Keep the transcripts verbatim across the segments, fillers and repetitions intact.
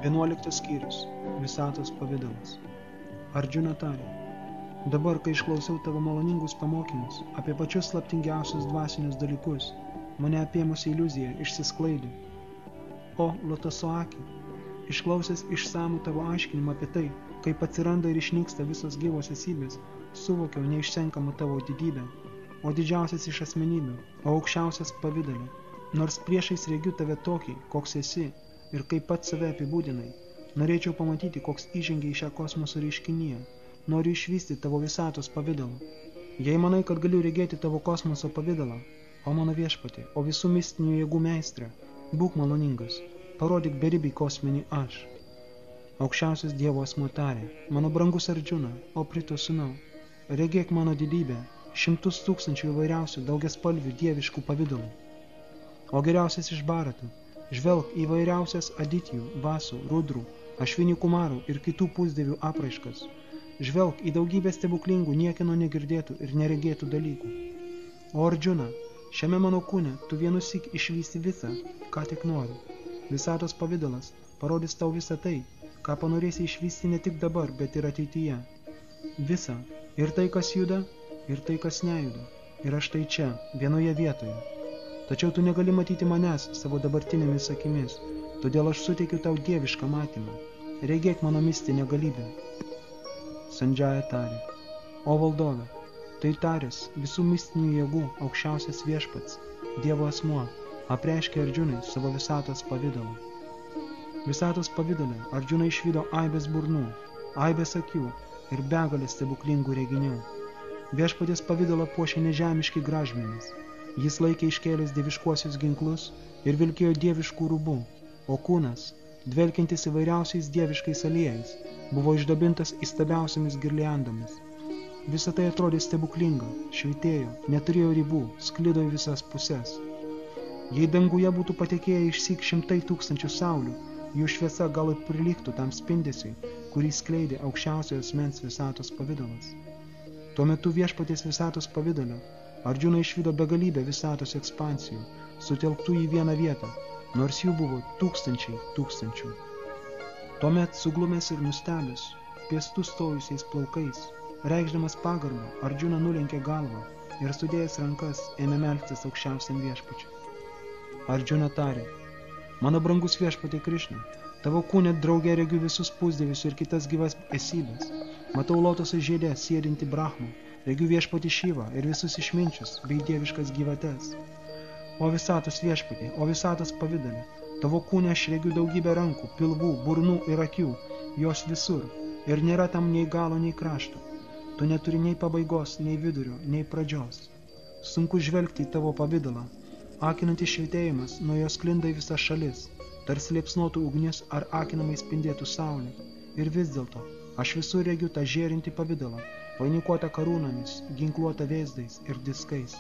Vienuoliktas skyrius. Visatos pavidalas. Ardžuna tarė: dabar, kai išklausiau tavo maloningus pamokymus apie pačius slaptingiausius dvasinius dalykus, mane apėmusi iliuzija išsisklaidė. O Lotosoaki, išklausęs išsamų tavo aiškinimą apie tai, kaip atsiranda ir išnyksta visos gyvos esybės, suvokiau neišsenkamą tavo didybę, o didžiausias iš asmenybių, o aukščiausias pavidalė. Nors priešais regiu tave tokį, koks esi, ir kaip pats save apibūdinai, norėčiau pamatyti, koks įžengia į šią kosmoso reiškinyje. Noriu išvysti tavo visatos pavidalą. Jei manai, kad galiu regėti tavo kosmoso pavidalą, o mano viešpatė, o visų mistinių jėgų meistrė, būk maloningas, parodyk beribį kosminį aš. Aukščiausias Dievo asmuo tarė: mano brangus Ardžuna, o Prito sūnau, regėk mano didybę, šimtus tūkstančių įvairiausių daugiaspalvių dieviškų pavidalų. O geriausias iš Baratų, žvelk įvairiausias Aditijų, Vasų, Rudrų, Ašvinių Kumarų ir kitų pusdievių apraiškas. Žvelk į daugybę stebuklingų, niekino negirdėtų ir neregėtų dalykų. O Ardžuna, šiame mano kūne tu vienusik išvysti visą, ką tik nori. Visatos pavidalas parodys tau visą tai, ką panorėsi išvysti ne tik dabar, bet ir ateityje. Visa, ir tai, kas juda, ir tai, kas nejuda. Ir aš tai čia, vienoje vietoje. Tačiau tu negali matyti manęs savo dabartinėmis akimis, todėl aš suteikiu tau dievišką matymą. Regėk mano mistinę galybę. Sandžaja tarė: o valdove, tai tarės visų mistinių jėgų aukščiausias viešpats, Dievo asmuo, apreiškė Ardžunai savo visatos pavidalą. Visatos pavidale Ardžuna išvydo aibės burnų, aibės akių ir begalės stebuklingų reginių. Viešpatės pavidalą puošė nežemiški gražmenys. Jis laikė iškėlęs dieviškuosius ginklus ir vilkėjo dieviškų rūbų, o kūnas, dvelkiantis įvairiausiais dieviškais aliejais, buvo išdabintas įstabiausiamis girliandomis. Visa tai atrodė stebuklinga, švytėjo, neturėjo ribų, sklido į visas puses. Jei danguje būtų patekėję išsyk šimtai tūkstančių saulių, jų šviesa gal ir prilygtų tam spindesiui, kurį skleidė aukščiausiojo asmens visatos pavidalas. Tuo metu viešpaties visatos pavidale Ardžuna išvydo begalybę visatos ekspansijų, sutelktų į vieną vietą, nors jų buvo tūkstančiai tūkstančių. Tuomet suglumęs ir nustebęs, piestu stojusiais plaukais, reikšdamas pagarbą, Ardžuna nulenkė galvą ir sudėjęs rankas ėmė melstis aukščiausiam viešpačiui. Ardžuna tarė: mano brangus viešpatie Krišna, tavo kūne drauge regiu visus pusdievius ir kitas gyvas esybės. Matau lotoso žiede sėdinti Brahmą, regiu viešpatį Šivą ir visus išminčius bei dieviškas gyvates. O visatos viešpatė, o visatos pavidale, tavo kūne aš regiu daugybę rankų, pilvų, burnų ir akių, jos visur, ir nėra tam nei galo, nei krašto. Tu neturi nei pabaigos, nei vidurio, nei pradžios. Sunku žvelgti į tavo pavidalą, akinantis švytėjimas nuo jos sklinda į visas šalis, tarsi liepsnotų ugnis ar akinamai spindėtų saulė. Ir vis dėlto, aš visur regiu tą žėrintį pavidalą, vainikuota karūnomis, ginkluota vėzdais ir diskais.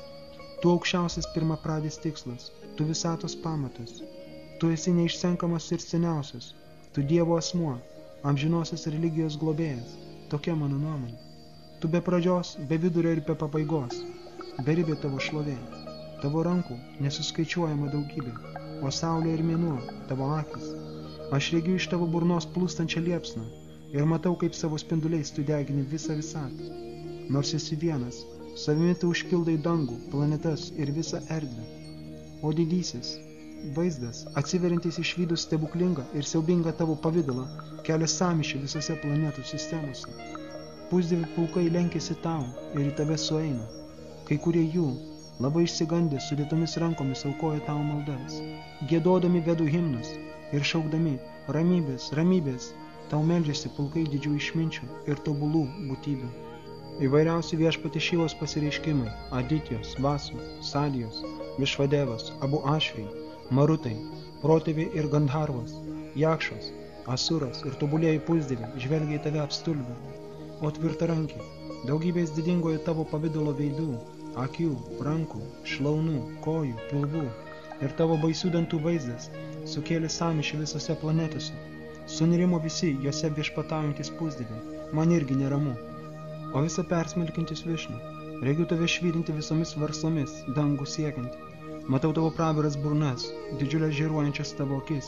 Tu aukščiausias pirmapradis tikslas, tu visatos pamatas, tu esi neišsenkamas ir seniausias, tu Dievo asmuo, amžinosios religijos globėjas, tokia mano nuomonė. Tu be pradžios, be vidurio ir be pabaigos, beribė tavo šlovė, tavo rankų nesuskaičiuojama daugybė, o saulė ir mėnuo, tavo akis. Aš regiu iš tavo burnos plūstančią liepsną ir matau, kaip savo spinduliais tu degini visą visatą. Nors esi vienas, savimi tu užpildai dangų, planetas ir visą erdvę. O didysis vaizdas, atsiveriantis išvydus stebuklingą ir siaubingą tavo pavidalą, kelia sąmyšį visose planetų sistemose. Pusdievių pulkai lenkėsi tau ir į tave sueina. Kai kurie jų, labai išsigandę, sudėtomis rankomis aukoja tau maldas. Giedodami vedų himnus ir šaukdami ramybės, ramybės, tau meldžiasi pulkai didžių išminčių ir tobulų būtybių. Įvairiausi viešpati Šivos pasireiškimai – Aditijos, Vasų, Sadijos, Višvadevas, Abu Ašviai, Marutai, protėviai ir Gandharvos, Jakšos, Asuras ir tobulieji pusdieviai žvelgia į tave apstulbę. O tvirtarankiai, daugybės didingojo tavo pavidalo veidų, akių, rankų, šlaunų, kojų, pilvų ir tavo baisių dantų vaizdas sukėlė sąmyšį visose planetose. Sunirimo visi jose viešpataujantis pusdieviai, man irgi neramu. O visą persmelkintis Višnu, regiu tave švytinti visomis varsomis, dangų siekianti. Matau tavo praviras burnas, didžiulės žėruojančias tavo akis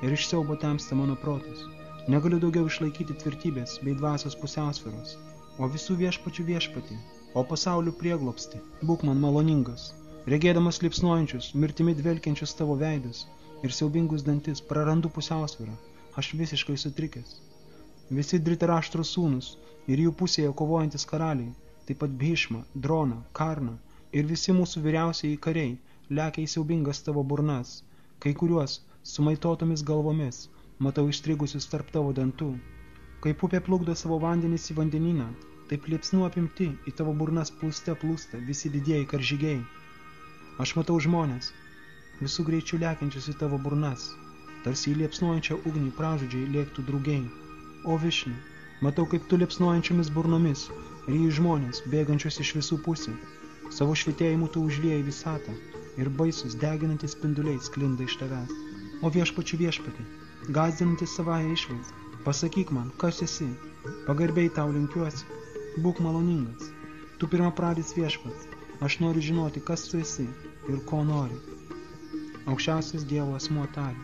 ir iš siaubo temsta mano protas. Negaliu daugiau išlaikyti tvirtybės bei dvasios pusiausvyros, o visų viešpačių viešpatį, o pasaulių prieglobsti, būk man maloningas. Regėdamas liepsnojančius, mirtimi dvelkiančius tavo veidus ir siaubingus dantis, prarandu pusiausvyrą, aš visiškai sutrikęs. Visi Dritaraštro sūnus ir jų pusėje kovojantis karaliai, taip pat Bhishma, Drona, Karna ir visi mūsų vyriausieji kariai lekia į siaubingas tavo burnas, kai kuriuos sumaitotomis galvomis matau įstrigusius tarp tavo dantų. Kaip upė plukdo savo vandenis į vandenyną, taip liepsnų apimti į tavo burnas plūste plūsta visi didieji karžygiai. Aš matau žmonės, visų greičių lekiančius į tavo burnas, tarsi į liepsnojančią ugnį pražudžiai lėktų drugiai. O Višnu, matau, kaip tu liepsnojančiomis burnomis ryji žmonės, bėgančius iš visų pusių. Savo švitėjimu tu užlieji visatą ir baisus deginantis spinduliai sklinda iš tavęs. O viešpačių viešpatį, gąsdinantis savąją išvaizdą, pasakyk man, kas esi, pagarbiai tau linkiuosi, būk maloningas. Tu pirma pradis viešpats, aš noriu žinoti, kas tu esi ir ko nori. Aukščiausias Dievo asmuo tarė: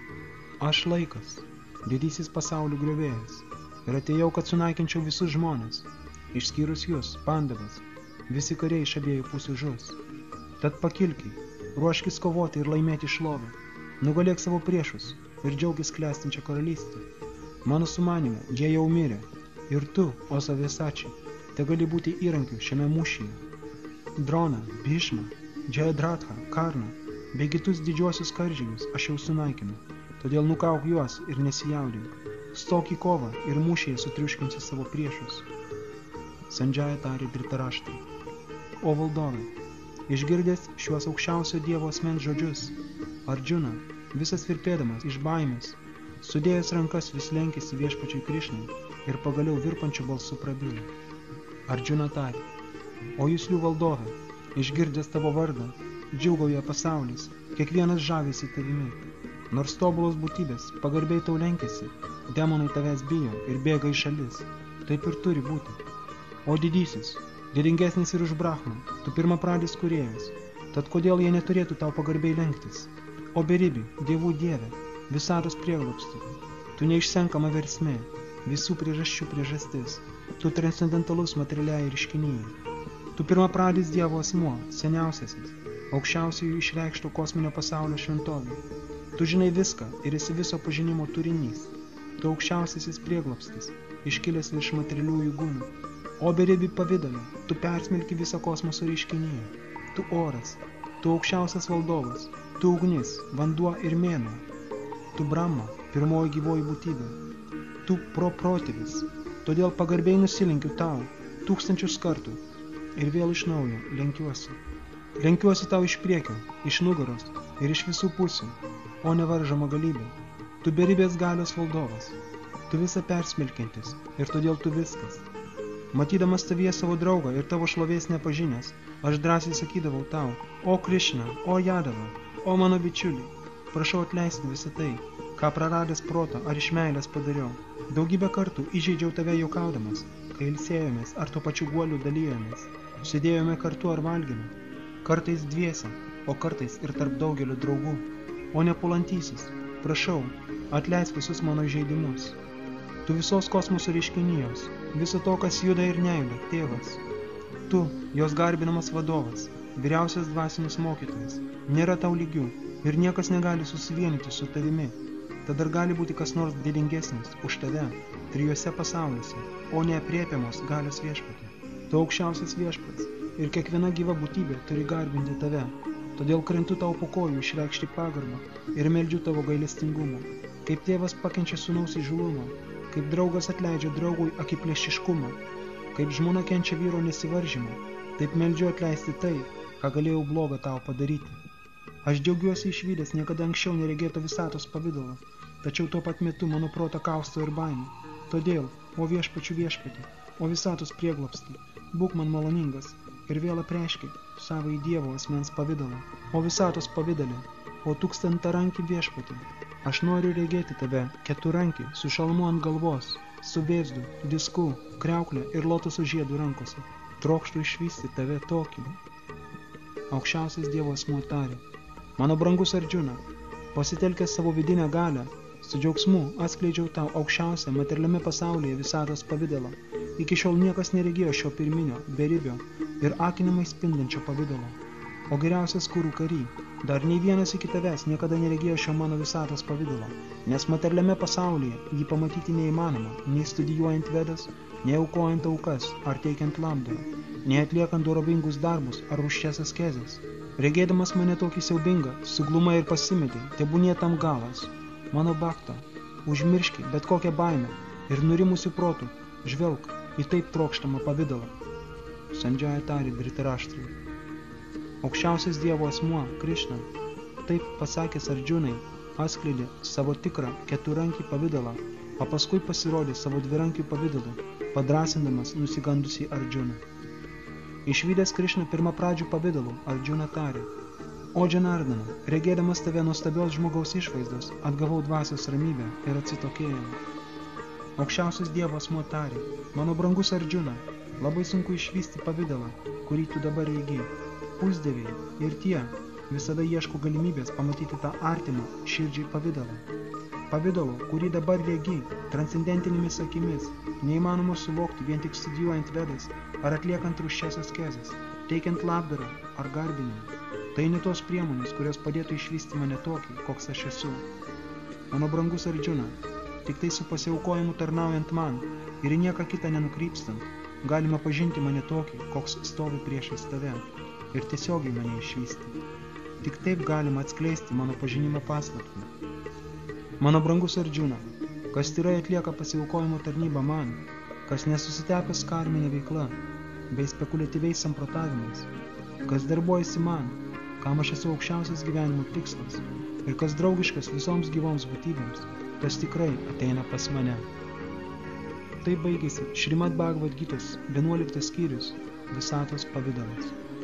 aš laikas, didysis pasaulių griovėjas, ir atėjau, kad sunaikinčiau visus žmonės, išskyrus jūs, Pandavas, visi kariai iš abiejų pusių žus. Tad pakilki, ruoškis kovoti ir laimėti šlovę, nugalėk savo priešus ir džiaugis klestinčią karalystę. Mano sumanymu, jie jau mirė, ir tu, o Saviesačiai, te gali būti įrankiu šiame mūšyje. Drona, Bhishma, Jayadratha, Karna, bei kitus didžiuosius karžygius aš jau sunaikinu, todėl nukauk juos ir nesijaudink. Stok į kovą ir mūšyje sutriuškinsi savo priešus. Sandžaja tarė Dritaraštrui: o valdove, išgirdęs šiuos aukščiausio Dievo asmens žodžius, Ardžuna, visas virpėdamas iš baimės, sudėjęs rankas vis lenkėsi viešpačiui Krišnai ir pagaliau virpančiu balsu prabilo. Ardžuna tarė: o juslių valdove, išgirdęs tavo vardą, džiūgauja pasaulis, kiekvienas žavisi tavimi. Nors tobulos būtybės pagarbiai tau lenkėsi, demonai tavęs bijo ir bėga į šalis. Taip ir turi būti. O didysis, didingesnis ir už Brahmą, tu pirma pradis kūrėjas, tad kodėl jie neturėtų tau pagarbiai lenktis? O beribi, dievų dieve, visatos prieglobsti, tu neišsenkama versmė, visų priežasčių priežastis, tu transcendentalus materialiai reiškinyje. Tu pirma pradis Dievo asmuo, seniausiasis, aukščiausiųjų išreikšto kosminio pasaulio šventovė. Tu žinai viską ir esi viso pažinimo turinys. Tu aukščiausiasis prieglobstis, iškilęs virš materialiųjų gūnų. O beribi pavidalė, tu persmelki visą kosmoso reiškinyje. Tu oras, tu aukščiausias valdovas, tu ugnis, vanduo ir mėnuo. Tu Brahma, pirmoji gyvoji būtybė. Tu proprotėvis, todėl pagarbiai nusilenkiu tau tūkstančius kartų ir vėl iš naujo lenkiuosi. Lenkiuosi tau iš priekio, iš nugaros ir iš visų pusių, o nevaržoma galybė. Tu beribės galios valdovas, tu visą persmelkiantis ir todėl tu viskas. Matydamas tavyje savo draugą ir tavo šlovės nepažinęs, aš drąsiai sakydavau tau: o Krišna, o Jadava, o mano bičiuliai, prašau atleisti visą tai, ką praradęs proto ar iš meilės padariau. Daugybę kartų įžeidžiau tave juokaudamas, kai ilsėjomės ar tuo pačiu guoliu dalijomės, sėdėjome kartu ar valgėme, kartais dviese, o kartais ir tarp daugelio draugų. O nepulantysis, prašau, atleisk visus mano įžeidimus. Tu visos kosmoso reiškinijos, viso to, kas juda ir nejuda, tėvas. Tu, jos garbinamas vadovas, vyriausias dvasinis mokytojas, nėra tau lygių ir niekas negali susivienyti su tavimi. Tad ar gali būti kas nors didingesnis už tave trijuose pasauliuose, o neaprėpiamos galios viešpatį. Tu aukščiausias viešpats ir kiekviena gyva būtybė turi garbinti tave. Todėl krentu tau po kojų išreikšti pagarbą ir meldžiu tavo gailestingumą. Kaip tėvas pakenčia sūnaus įžūlumą, kaip draugas atleidžia draugui akiplėšiškumą, kaip žmona kenčia vyro nesivaržymą, taip meldžiu atleisti tai, ką galėjau blogą tau padaryti. Aš džiaugiuosi išvydęs niekada anksčiau neregėto visatos pavidalą, tačiau tuo pat metu mano protą kausto ir baimė. Todėl, o viešpačių viešpatį, o visatos prieglobstį, būk man maloningas ir vėl apreiški savo į Dievo asmens pavidalą, o visatos pavidalė, o tūkstantarankį viešpatį. Aš noriu regėti tave keturankį su šalmu ant galvos, su vėzdu, disku, kriauklė ir lotoso žiedų rankose. Trokštu išvysti tave tokį. Aukščiausias Dievo asmuo tarė: mano brangus Ardžuna, pasitelkęs savo vidinę galią, Su džiaugsmu atskleidžiau tau aukščiausią materialiame pasaulyje visatos pavidalą. Iki šiol niekas neregėjo šio pirminio, beribio ir akinamai spindinčio pavidalo. O geriausias kurų kary, dar nei vienas iki tavęs niekada neregėjo šio mano visatos pavidalo, nes materialiame pasaulyje jį pamatyti neįmanoma, nei studijuojant vedas, nei aukojant aukas ar teikiant labdarą, nei atliekant dorovingus darbus ar rūsčias askezes. Regėdamas mane tokį siaubingą, suglumai ir pasimetei, tebūnie tam galas. Mano bakta, užmirški bet kokią baimę ir nurimusių protų žvelk į taip trokštamą pavidalą. Sandžaja tarė Dhritarashtrui. Aukščiausias Dievo asmuo, Krishna, taip pasakęs Arjunai, atskleidė savo tikrą keturankį pavidalą, o paskui pasirodė savo dvirankių pavidalu, padrasindamas nusigandusį Arjuną. Išvydęs Krishna pirmapradžių pavidalų, Arjuna tarė: O Janardana, regėdamas tave nuostabios žmogaus išvaizdos, atgavau dvasios ramybę ir atsitokėjimą. Aukščiausias Dievo asmuo tarė: Mano brangus Arjuna, labai sunku išvysti pavidalą, kurį tu dabar regi. Pusdieviai ir tie visada ieško galimybės pamatyti tą artimą širdžiai pavidalą. Pavidalo, kurį dabar regi, transcendentinėmis akimis, neįmanoma suvokti vien tik studijuojant vedas ar atliekant rūsčias askezes, teikiant labdarą ar garbinimą. Tai ne tos priemonės, kurios padėtų išvysti mane tokį, koks aš esu. Mano brangus Arjuna, tik tai su pasiaukojimu tarnaujant man ir į nieką kitą nenukrypstant, galima pažinti mane tokį, koks stovi priešais tave ir tiesiogiai mane išvysti. Tik taip galima atskleisti mano pažinimo paslaptį. Mano brangus Arjuna, kas tyrai atlieka pasiaukojimo tarnybą man, kas nesusitepęs karminė veikla bei spekuliatyviais samprotavimais, kas darbuojasi man, kam aš esu aukščiausias gyvenimo tikslas ir kas draugiškas visoms gyvoms būtybėms, tas tikrai ateina pas mane. Tai baigėsi Šrimad Bhagavad Gitos vienuoliktas skyrius Visatos pavidalas.